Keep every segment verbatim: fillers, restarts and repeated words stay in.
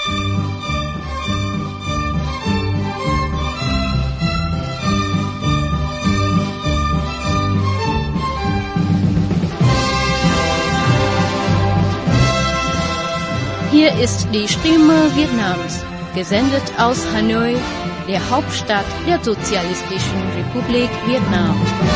Hier ist die Stimme Vietnams, gesendet aus Hanoi, der Hauptstadt der Sozialistischen Republik Vietnam.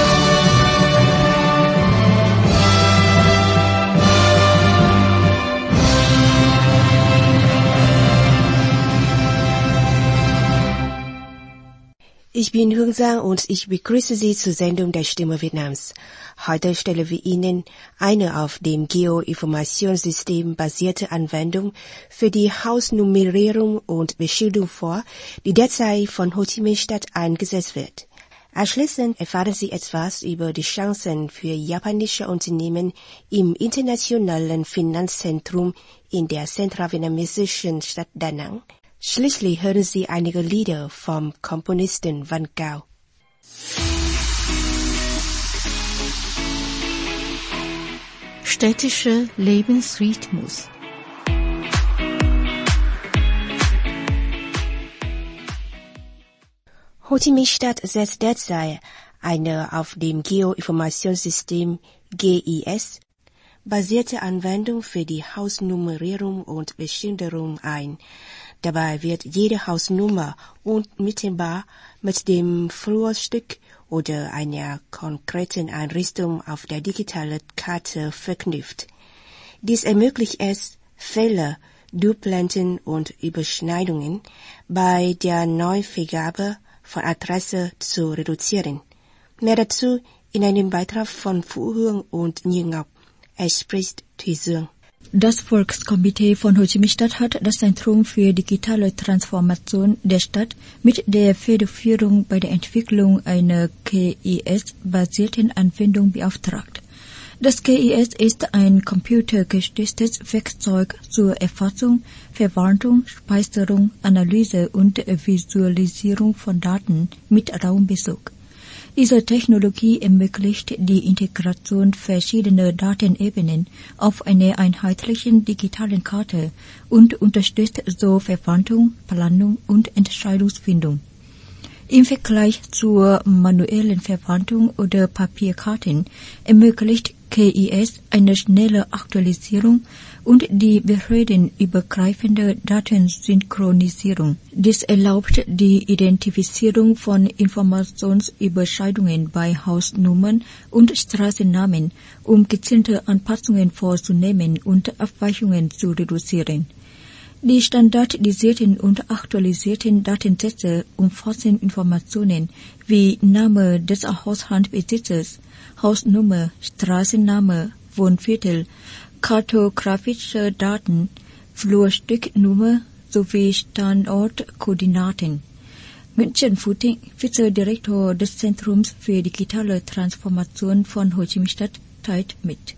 Ich bin Hương Giang und ich begrüße Sie zur Sendung der Stimme Vietnams. Heute stellen wir Ihnen eine auf dem Geoinformationssystem basierte Anwendung für die Hausnummerierung und Beschilderung vor, die derzeit von Ho Chi Minh Stadt eingesetzt wird. Anschließend erfahren Sie etwas über die Chancen für japanische Unternehmen im internationalen Finanzzentrum in der zentralvietnamesischen Stadt Da Nang. Schließlich hören Sie einige Lieder vom Komponisten Văn Cao. Städtischer Lebensrhythmus. Ho Chi Minh Stadt setzt derzeit eine auf dem Geoinformationssystem G I S basierte Anwendung für die Hausnummerierung und Beschilderung ein. Dabei wird jede Hausnummer unmittelbar mit dem Flurstück oder einer konkreten Einrichtung auf der digitalen Karte verknüpft. Dies ermöglicht es, Fehler, Duplanten und Überschneidungen bei der Neuvergabe von Adresse zu reduzieren. Mehr dazu in einem Beitrag von Phu Hương und Như Ngọc, es spricht Thùy Dương. Das Volkskomitee von Ho Chi Minh Stadt hat das Zentrum für digitale Transformation der Stadt mit der Federführung bei der Entwicklung einer K I S-basierten Anwendung beauftragt. Das K I S ist ein computergestütztes Werkzeug zur Erfassung, Verwaltung, Speicherung, Analyse und Visualisierung von Daten mit Raumbezug. Diese Technologie ermöglicht die Integration verschiedener Datenebenen auf einer einheitlichen digitalen Karte und unterstützt so Verwaltung, Planung und Entscheidungsfindung. Im Vergleich zur manuellen Verwaltung oder Papierkarten ermöglicht K I S eine schnelle Aktualisierung und die behördenübergreifende Datensynchronisierung. Dies erlaubt die Identifizierung von Informationsüberschneidungen bei Hausnummern und Straßennamen, um gezielte Anpassungen vorzunehmen und Abweichungen zu reduzieren. Die standardisierten und aktualisierten Datensätze umfassen Informationen wie Name des Haushaltsbesitzers, Hausnummer, Straßenname, Wohnviertel, kartografische Daten, Flurstücknummer sowie Standortkoordinaten. Nguyễn Phú Thịnh, Vizedirektor des Zentrums für digitale Transformation von Ho Chi Minh Stadt, teilt mit.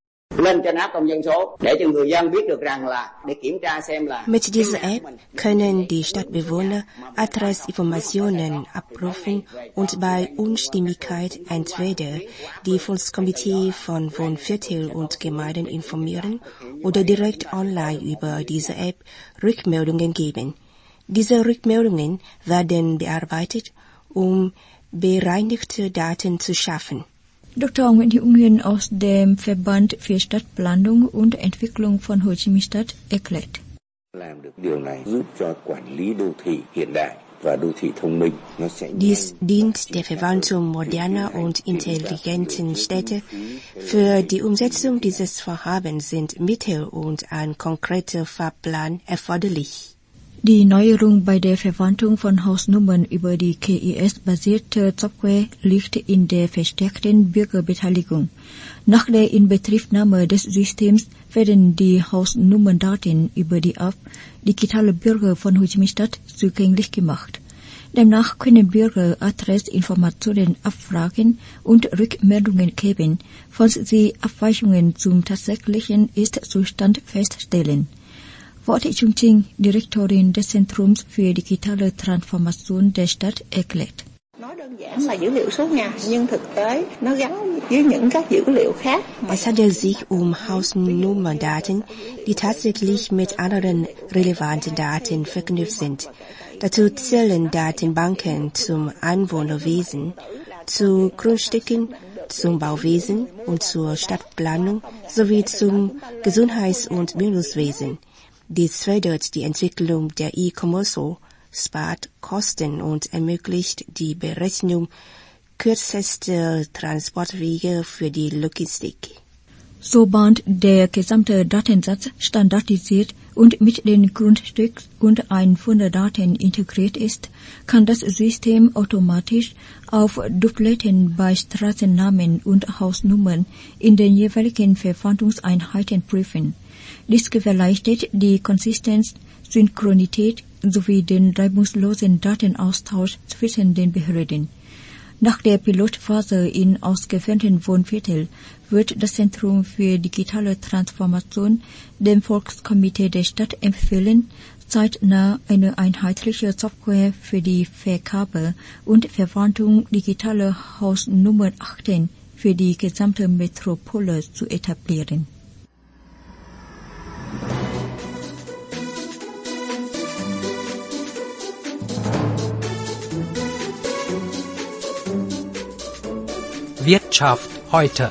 Mit dieser App können die Stadtbewohner Adressinformationen abrufen und bei Unstimmigkeit entweder die Volkskomitee von Wohnviertel und Gemeinden informieren oder direkt online über diese App Rückmeldungen geben. Diese Rückmeldungen werden bearbeitet, um bereinigte Daten zu schaffen. Doktor Nguyễn Hữu Nguyên aus dem Verband für Stadtplanung und Entwicklung von Ho Chi Minh Stadt erklärt. Dies dient der Verwaltung moderner und intelligenten Städte. Für die Umsetzung dieses Vorhabens sind Mittel und ein konkreter Fahrplan erforderlich. Die Neuerung bei der Verwaltung von Hausnummern über die K I S-basierte Software liegt in der verstärkten Bürgerbeteiligung. Nach der Inbetriebnahme des Systems werden die Hausnummerndaten über die App Digitale Bürger von Ho Chi Minh Stadt zugänglich gemacht. Demnach können Bürger Adressinformationen abfragen und Rückmeldungen geben, falls sie Abweichungen zum tatsächlichen Ist-Zustand feststellen. Võ Thị Trung Trinh, Direktorin des Zentrums für digitale Transformation der Stadt, erklärt. Es handelt sich um Hausnummerndaten, die tatsächlich mit anderen relevanten Daten verknüpft sind. Dazu zählen Datenbanken zum Einwohnerwesen, zu Grundstücken, zum Bauwesen und zur Stadtplanung sowie zum Gesundheits- und Bildungswesen. Dies fördert die Entwicklung der E-Commerce, spart Kosten und ermöglicht die Berechnung kürzester Transportwege für die Logistik. Sobald der gesamte Datensatz standardisiert und mit den Grundstücks- und Einwohnerdaten integriert ist, kann das System automatisch auf Dupletten bei Straßennamen und Hausnummern in den jeweiligen Verwaltungseinheiten prüfen. Dies gewährleistet die Konsistenz, Synchronität sowie den reibungslosen Datenaustausch zwischen den Behörden. Nach der Pilotphase in ausgewählten Wohnvierteln wird das Zentrum für digitale Transformation dem Volkskomitee der Stadt empfehlen, zeitnah eine einheitliche Software für die Vergabe und Verwaltung digitaler Hausnummernakten für die gesamte Metropole zu etablieren. Wirtschaft heute.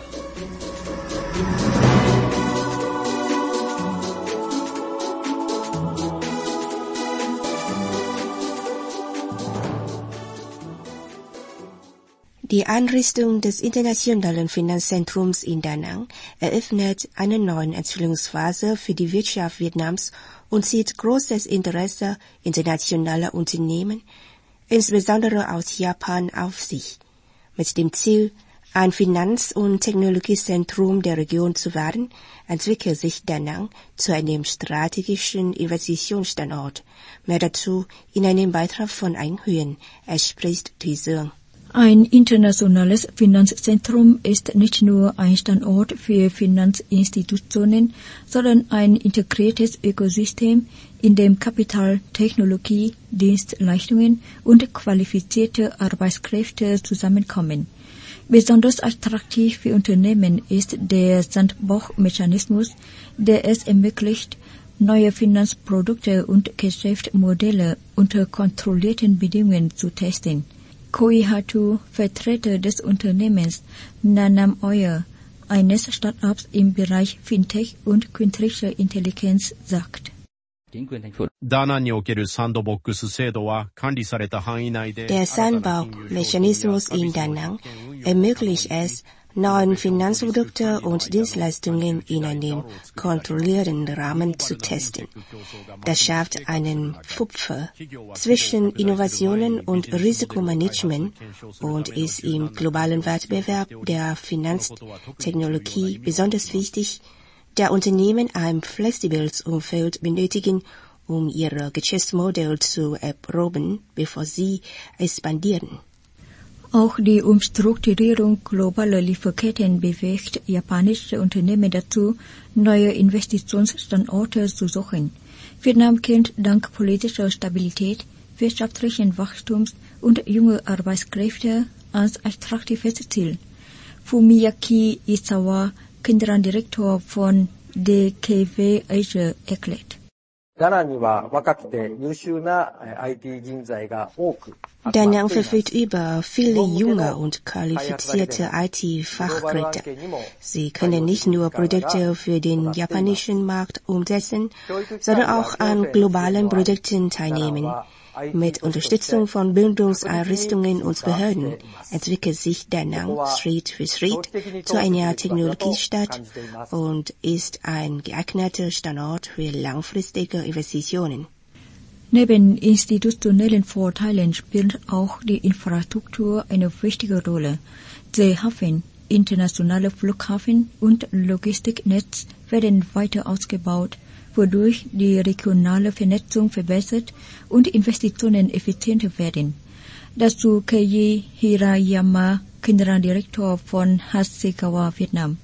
Die Einrichtung des Internationalen Finanzzentrums in Da Nang eröffnet eine neue Entwicklungsphase für die Wirtschaft Vietnams und zieht großes Interesse internationaler Unternehmen, insbesondere aus Japan, auf sich. Mit dem Ziel, ein Finanz- und Technologiezentrum der Region zu werden, entwickelt sich Da Nang zu einem strategischen Investitionsstandort. Mehr dazu in einem Beitrag von Anh Huynh, er spricht Thủy. Ein internationales Finanzzentrum ist nicht nur ein Standort für Finanzinstitutionen, sondern ein integriertes Ökosystem, in dem Kapital, Technologie, Dienstleistungen und qualifizierte Arbeitskräfte zusammenkommen. Besonders attraktiv für Unternehmen ist der Sandbox-Mechanismus, der es ermöglicht, neue Finanzprodukte und Geschäftsmodelle unter kontrollierten Bedingungen zu testen. Khoi Hatu, Vertreter des Unternehmens Nanam Oil, eines Startups im Bereich Fintech und künstliche Intelligenz, sagt: Der Sandbox-Mechanismus in Da Nang ermöglicht es, neue Finanzprodukte und Dienstleistungen in einem kontrollierten Rahmen zu testen. Das schafft einen Puffer zwischen Innovationen und Risikomanagement und ist im globalen Wettbewerb der Finanztechnologie besonders wichtig, da Unternehmen ein flexibles Umfeld benötigen, um ihr Geschäftsmodell zu erproben, bevor sie expandieren. Auch die Umstrukturierung globaler Lieferketten bewegt japanische Unternehmen dazu, neue Investitionsstandorte zu suchen. Vietnam kennt dank politischer Stabilität, wirtschaftlichen Wachstums und junger Arbeitskräfte als attraktives Ziel. Fumiyaki Isawa, Generaldirektor von D K W Asia, erklärt: Da Nang verfügt über viele junge und qualifizierte I T-Fachkräfte. Sie können nicht nur Produkte für den japanischen Markt umsetzen, sondern auch an globalen Projekten teilnehmen. Mit Unterstützung von Bildungseinrichtungen und Behörden entwickelt sich Da Nang Schritt für Schritt zu einer Technologiestadt und ist ein geeigneter Standort für langfristige Investitionen. Neben institutionellen Vorteilen spielt auch die Infrastruktur eine wichtige Rolle. Seehafen, internationale Flughafen und Logistiknetz werden weiter ausgebaut, wodurch die regionale Vernetzung verbessert und Investitionen effizienter werden. Dazu Keiji Hirayama, Generaldirektor von Hasegawa, Vietnam: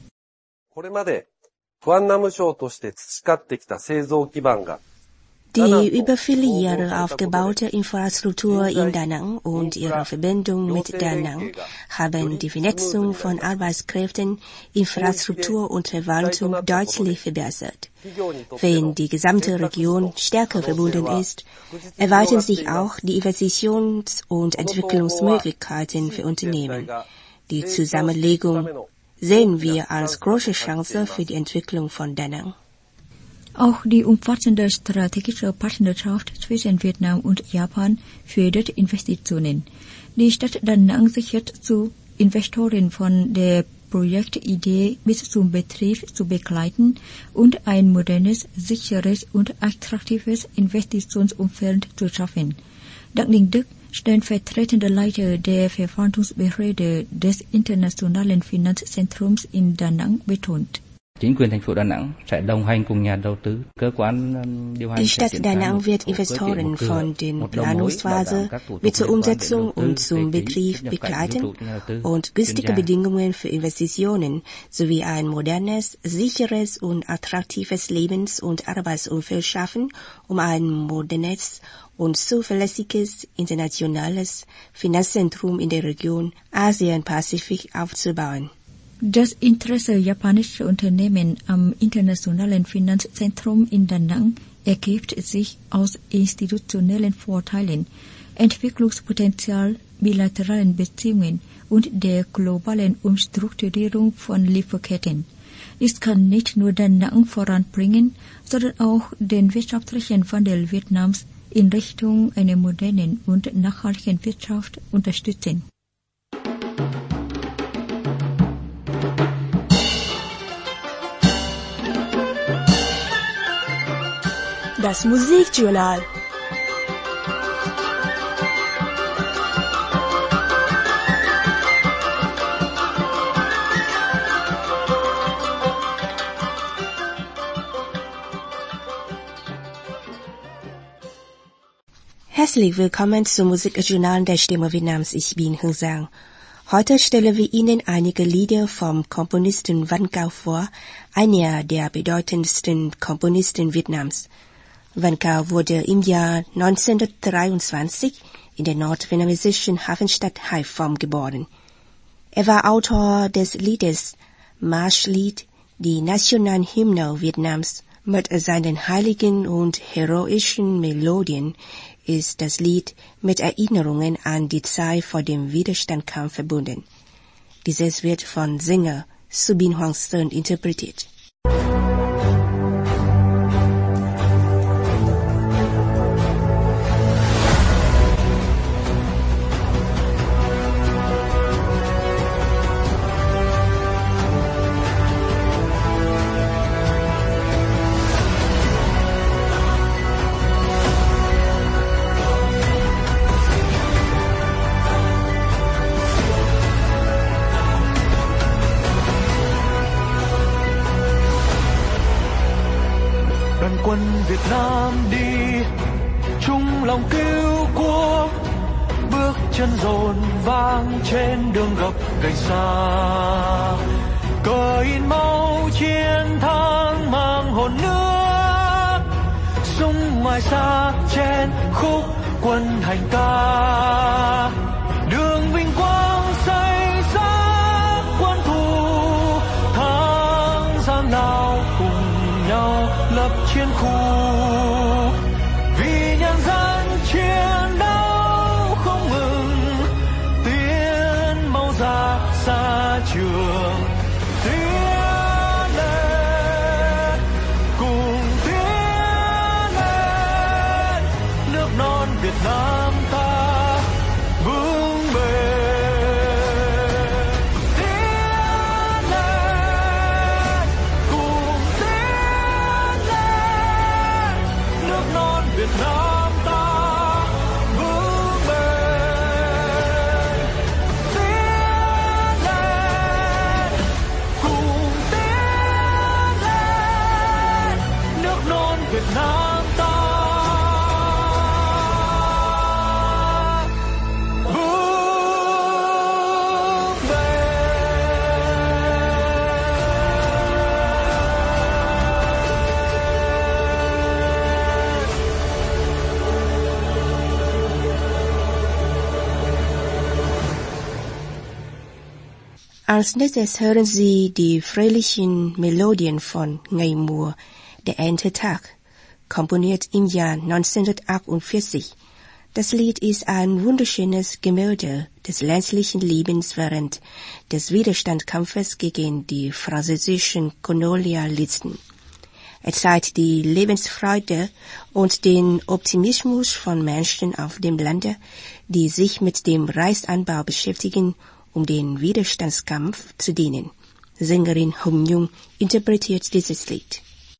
Die über viele Jahre aufgebaute Infrastruktur in Da Nang und ihre Verbindung mit Da Nang haben die Vernetzung von Arbeitskräften, Infrastruktur und Verwaltung deutlich verbessert. Wenn die gesamte Region stärker verbunden ist, erweitern sich auch die Investitions- und Entwicklungsmöglichkeiten für Unternehmen. Die Zusammenlegung sehen wir als große Chance für die Entwicklung von Da Nang. Auch die umfassende strategische Partnerschaft zwischen Vietnam und Japan fördert Investitionen. Die Stadt Da Nang sichert zu, Investoren von der Projektidee bis zum Betrieb zu begleiten und ein modernes, sicheres und attraktives Investitionsumfeld zu schaffen. Dank Ninh Đức, stellvertretender Leiter der Verwaltungsbehörde des Internationalen Finanzzentrums in Da Nang, betont. Chính quyền thành phố Đà Nẵng sẽ đồng hành cùng nhà đầu tư, cơ quan điều hành. Die Stadt Da Nang wird Investoren von der Planungsphase bis zur Umsetzung und zum Betrieb begleiten und günstige Bedingungen für Investitionen sowie ein modernes, sicheres und attraktives Lebens- und Arbeitsumfeld schaffen, um ein modernes und zuverlässiges internationales Finanzzentrum in der Region Asien-Pazifik aufzubauen. Das Interesse japanischer Unternehmen am internationalen Finanzzentrum in Da Nang ergibt sich aus institutionellen Vorteilen, Entwicklungspotenzial, bilateralen Beziehungen und der globalen Umstrukturierung von Lieferketten. Dies kann nicht nur Da Nang voranbringen, sondern auch den wirtschaftlichen Wandel Vietnams in Richtung einer modernen und nachhaltigen Wirtschaft unterstützen. Das Musikjournal. Herzlich willkommen zum Musikjournal der Stimme Vietnams. Ich bin Hương Giang. Heute stellen wir Ihnen einige Lieder vom Komponisten Văn Cao vor, einer der bedeutendsten Komponisten Vietnams. Văn Cao wurde im Jahr neunzehnhundertdreiundzwanzig in der nordvietnamesischen Hafenstadt Haiphong geboren. Er war Autor des Liedes Marschlied, die Nationalhymne Vietnams. Mit seinen heiligen und heroischen Melodien ist das Lied mit Erinnerungen an die Zeit vor dem Widerstandskampf verbunden. Dieses wird von Sänger Subin Hoàng Sơn interpretiert. Quân Việt Nam đi chung lòng cứu quốc, bước chân dồn vang trên đường gập gành xa, cờ in máu chiến thắng mang hồn nước, súng ngoài xa trên khúc quân hành ca, đường vinh quang xây xác quân thù, thắng gian lao cùng nhau lập chiến khu, vì nhân dân chiến đấu không ngừng, tiến màu ra xa trường, tiến lên cùng tiến lên, nước non Việt Nam ta vững bền, tiến lên cùng tiến lên, nước non Việt Nam ta vững bền, tiến lên cùng tiến lên, nước non Việt Nam ta. Als nächstes hören Sie die fröhlichen Melodien von Ngày mùa, der Ente Tag, komponiert im Jahr neunzehnhundertachtundvierzig. Das Lied ist ein wunderschönes Gemälde des ländlichen Lebens während des Widerstandskampfes gegen die französischen Kolonialisten. Er zeigt die Lebensfreude und den Optimismus von Menschen auf dem Lande, die sich mit dem Reisanbau beschäftigen, um den Widerstandskampf zu dienen. Sängerin Hồng Nhung interpretiert dieses Lied.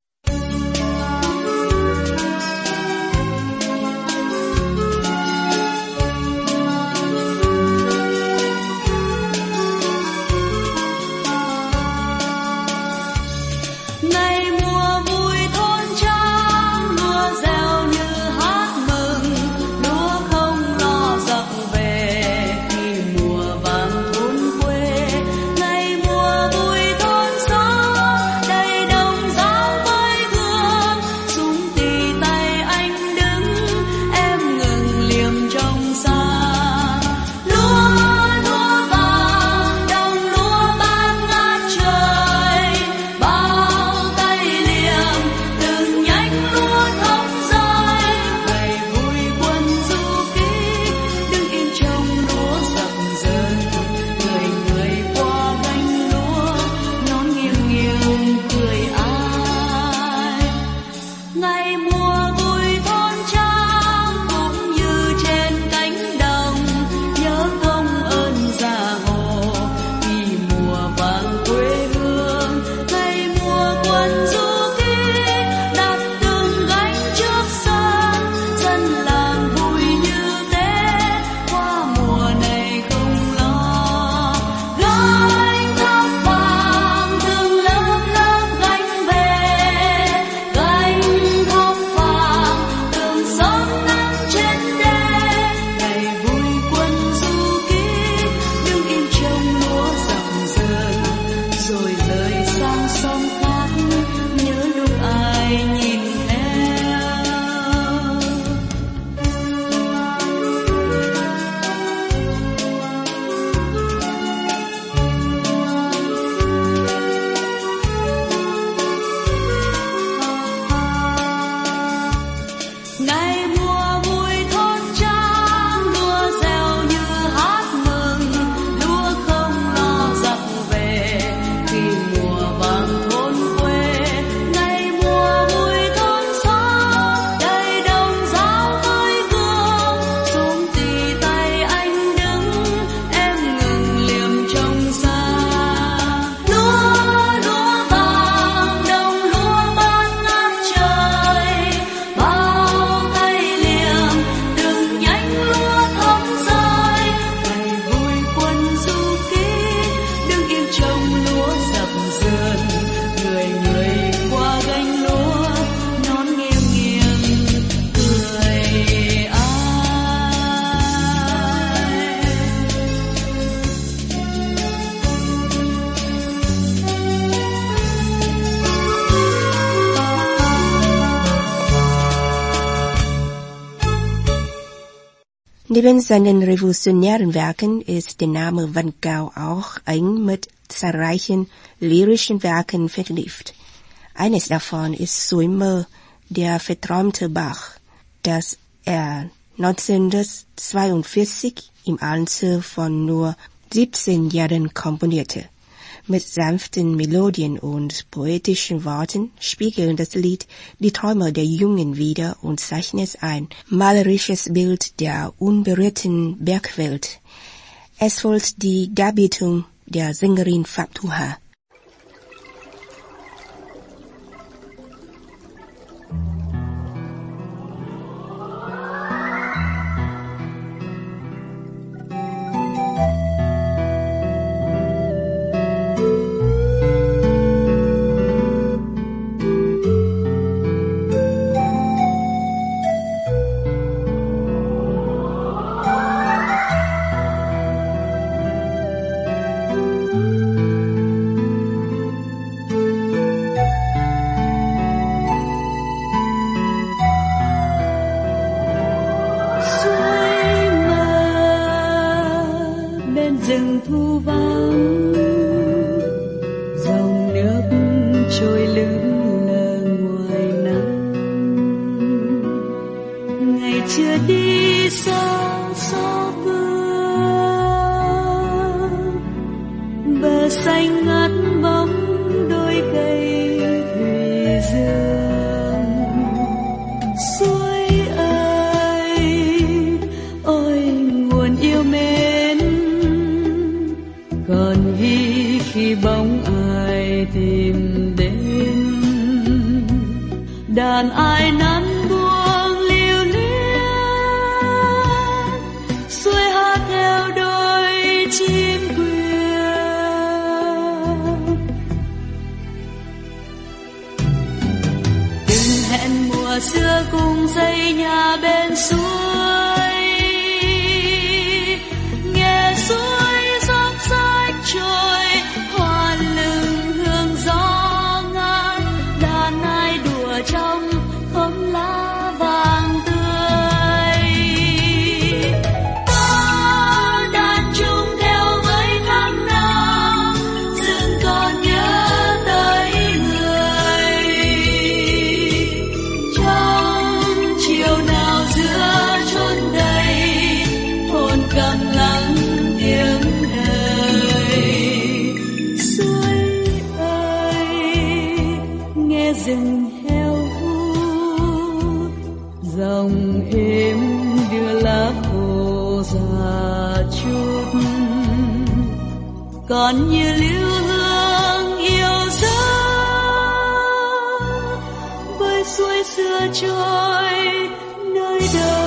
Neben seinen revolutionären Werken ist der Name Văn Cao auch eng mit zahlreichen lyrischen Werken verknüpft. Eines davon ist Suối Mơ, der verträumte Bach, das er neunzehnhundertzweiundvierzig im Alter von nur siebzehn Jahren komponierte. Mit sanften Melodien und poetischen Worten spiegelt das Lied die Träume der Jungen wider und zeichnet ein malerisches Bild der unberührten Bergwelt. Es folgt die Darbietung der Sängerin Phạm Thu Hà. rừng thu vắng chưa đi xa xó vương, bờ xanh ngát bóng đôi cây thủy dương. Suối ơi, ôi nguồn yêu mến, còn ghi khi bóng ai tìm đến. Đàn ai nắn buông lưu luyến, xuôi hát theo đôi chim quyên. Từng hẹn mùa xưa cùng xây nhà bên suối, nghe suối róc rách trôi, hoa lừng hương gió ngát. Đàn ai đùa trong khóm lá vàng tươi, ta đàn chung theo với tháng năm, dừng còn nhớ tới người. Trong chiều nào giữa chốn đầy, hồn cầm lắng tiếng đời. Suối ơi, nghe rừng heo hút, dòng êm đưa lá khô già chút, còn như lưu hương yêu dấu với suối xưa trôi nơi đâu.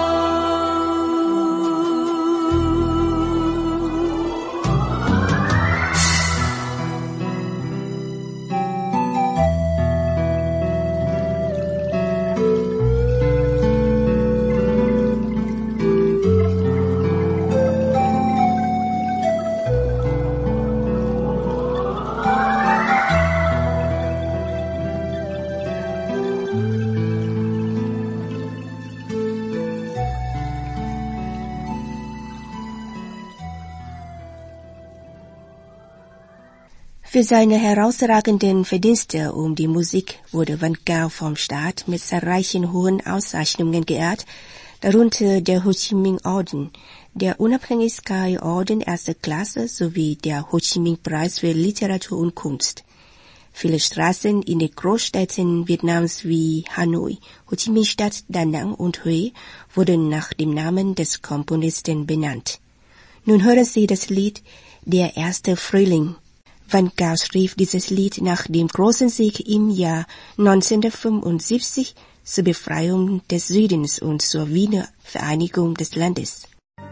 Für seine herausragenden Verdienste um die Musik wurde Van Gogh vom Staat mit zahlreichen hohen Auszeichnungen geehrt, darunter der Ho Chi Minh Orden, der Unabhängigkeitsorden erster Klasse sowie der Ho Chi Minh Preis für Literatur und Kunst. Viele Straßen in den Großstädten Vietnams wie Hanoi, Ho Chi Minh Stadt, Da Nang und Hue wurden nach dem Namen des Komponisten benannt. Nun hören Sie das Lied Der erste Frühling. Van Gogh schrieb dieses Lied nach dem großen Sieg im Jahr neunzehnhundertfünfundsiebzig zur Befreiung des Südens und zur Wiedervereinigung des Landes.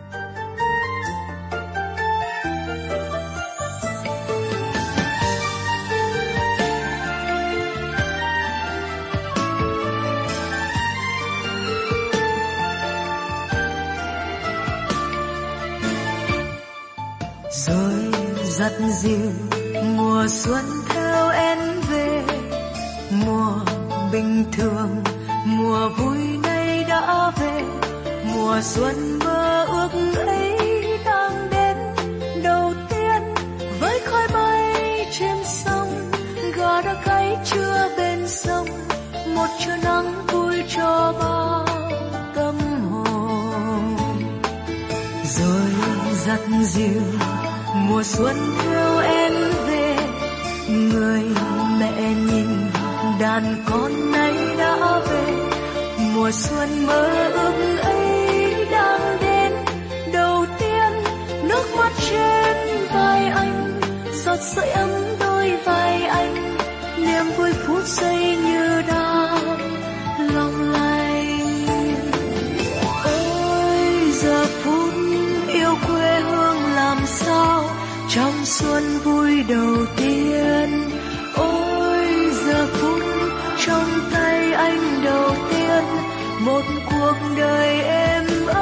Rồi dắt dìu mùa xuân theo em về, mùa bình thường, mùa vui nay đã về. Mùa xuân mơ ước ấy đang đến, đầu tiên với khói bay trên sông, gà đã gáy trưa bên sông, một trưa nắng vui cho bao tâm hồn. Rồi dắt dìu mùa xuân theo em về, người mẹ nhìn đàn con nay đã về. Mùa xuân mơ ước ấy đang đến, đầu tiên nước mắt trên vai anh, giọt sưởi ấm đôi vai anh, niềm vui phút giây như đang long lanh. Ôi giờ phút yêu quê hương làm sao, trong xuân vui đầu tiên. Ôi giờ phút trong tay anh đầu tiên, một cuộc đời êm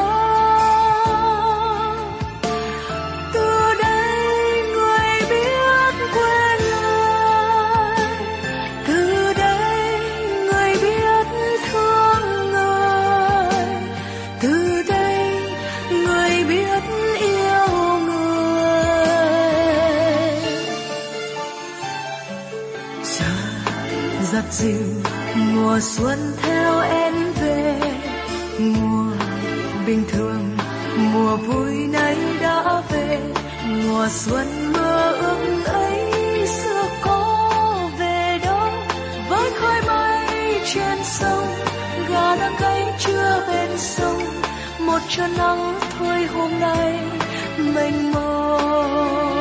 ấm. Từ đây người biết quê lời, từ đây người biết thương người, từ đây người biết yêu người. Giờ dắt dìu mùa xuân theo em về, mùa mùa xuân mơ ước ấy xưa có về đâu, với khói mây trên sông, gà đang gáy trưa bên sông, một trưa nắng thôi hôm nay mênh mông.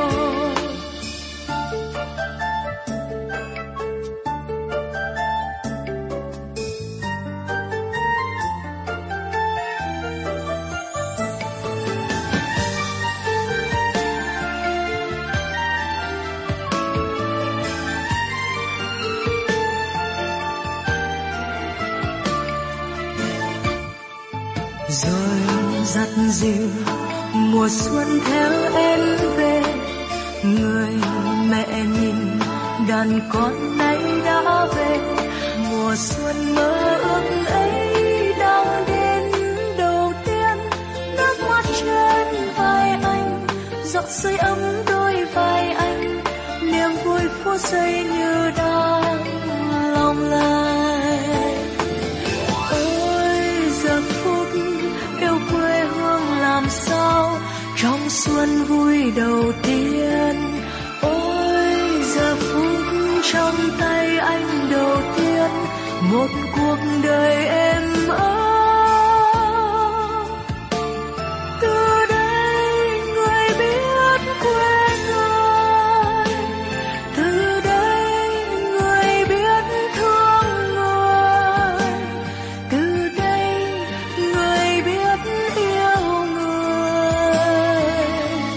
Rồi dắt dìu mùa xuân theo em về, người mẹ nhìn đàn con nay đã về, mùa xuân mơ ước ấy đang đến đầu tiên, nước mắt trên vai anh giọt sưởi ấm đôi vai anh, niềm vui phút giây như đang lòng lành. Ôi giờ phút yêu quê hương làm sao trong xuân vui đầu tiên, ôi giờ phút trong tay anh đầu tiên một cuộc đời êm ấm. Từ đây người biết quê người, từ đây người biết thương người, từ đây người biết yêu người.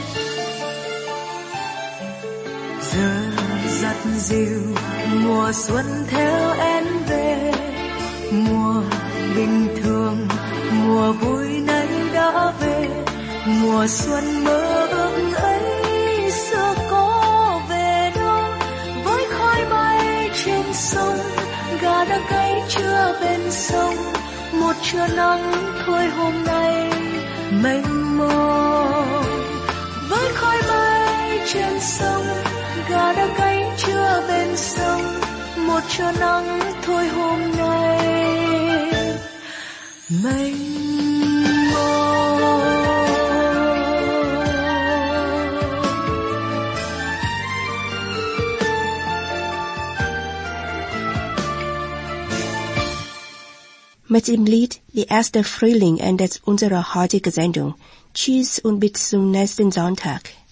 Giờ dắt dìu mùa xuân theo em về, mùa bình thường mùa vui nay đã về, mùa xuân mơ ước ấy xưa có về đâu, với khói mây trên sông, gà đang gáy trưa bên sông, một trưa nắng thôi hôm nay mênh mông. Với khói mây trên sông, gà đang gáy trưa bên sông, một trưa nắng thôi hôm nay mênh mông. Mit dem Lied Die erste Frühling endet unsere heutige Sendung. Tschüss und bis zum nächsten Sonntag.